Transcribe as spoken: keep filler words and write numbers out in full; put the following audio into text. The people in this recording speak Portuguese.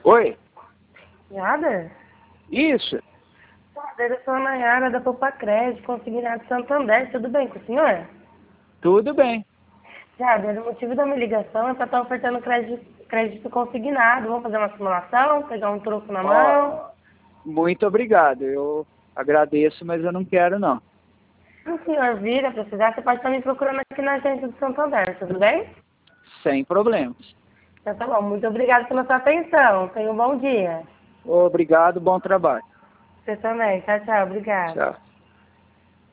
Oi? Jader? Isso. Jader, eu sou a Nayara da Poupa Crédito, consignado de Santander. Tudo bem com o senhor? Tudo bem. Jader, o motivo da minha ligação é para estar ofertando crédito, crédito consignado. Vamos fazer uma simulação, pegar um troco na mão. Ó, muito obrigado. Eu agradeço, mas eu não quero, não. Se o senhor vir a precisar, você pode estar me procurando aqui na agência do Santander, tudo bem? Sem problemas. Então tá bom. Muito obrigada pela sua atenção. Tenha um bom dia. Obrigado, bom trabalho. Você também. Tchau, tchau. Obrigada. Tchau.